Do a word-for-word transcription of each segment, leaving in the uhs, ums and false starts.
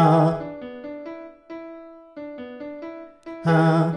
ah, ah.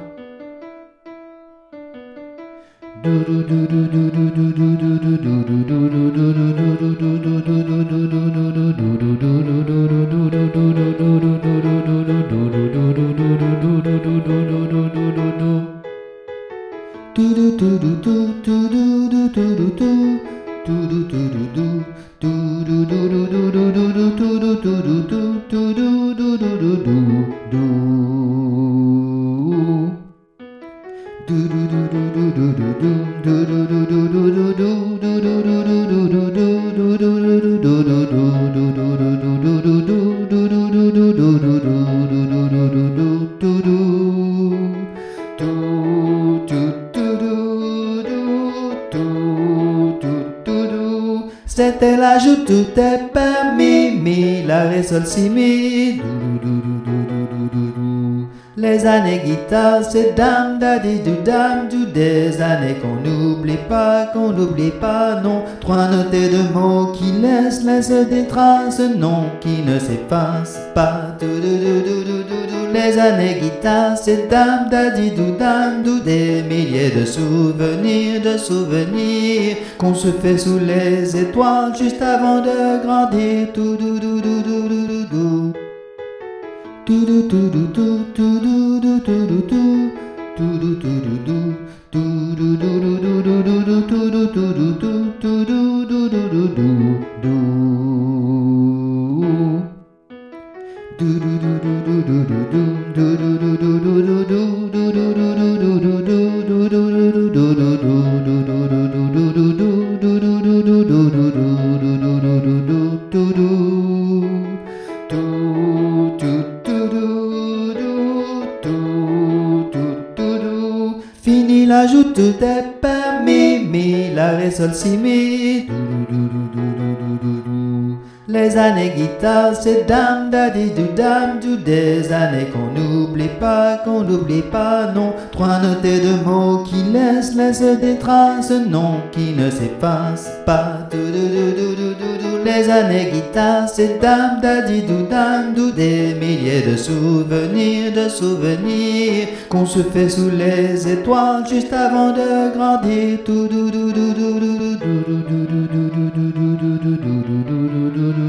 C'était la joue, tout est permis, mi, la, ré, sol, si, mi. Les années guitare, c'est dame, daddy, du, dame, du, des années qu'on n'oublie pas, qu'on n'oublie pas, non. Trois notes et deux mots qui laissent, laissent des traces, non, qui ne s'effacent pas. Les années guitare, c'est dame, daddy, du, dame, du, des milliers de souvenirs, de souvenirs qu'on se fait sous les étoiles juste avant de grandir. Tout, dou, dou, dou, dou, dou, dou, dou. Tout, dou, dou, dou, dou, dou, dou, dou, dou, dou, dou. Tout, dou, dou, dou, dou. Tout, dou, dou, dou, dou, dou, dou, dou, tout, dou, dou, dou, dou. Tout, dou, dou, dou, dou, dou, dou. Do do do do do do do do do do do do do do Fini la joue, tout est permis, mi, la, ré, sol, si, mi. Les années guitare, c'est dame, daddy, du, dame, du, des années qu'on n'oublie pas, qu'on n'oublie pas, non. Trois notes et deux mots qui laissent, laissent des traces, non, qui ne s'effacent pas. Du, du, du, du, du, du, du. Les années guitare, c'est dame, daddy, du, dame, du, des milliers de souvenirs, de souvenirs qu'on se fait sous les étoiles juste avant de grandir. Tout, du, du, du, du, du, du, du, du, du, du, du, du, du, du, du, du.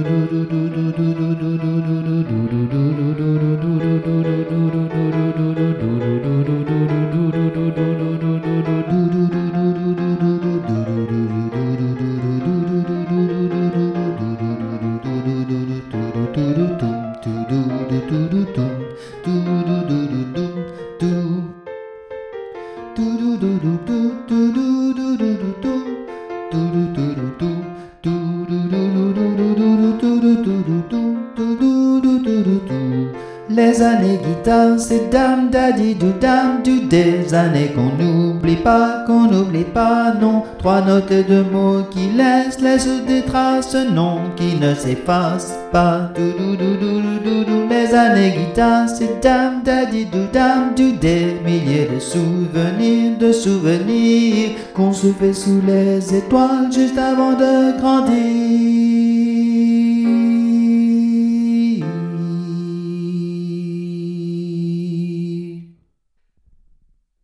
Les années guitare, c'est dame, daddy, du, dame, du, des années qu'on n'oublie pas, qu'on n'oublie pas, non. Trois notes et deux mots qui laissent, laissent des traces, non, qui ne s'effacent pas. Du, du, du, du, du, du. Les années guitare, c'est dame, daddy, du, dame, du, des milliers de souvenirs, de souvenirs qu'on se fait sous les étoiles juste avant de grandir.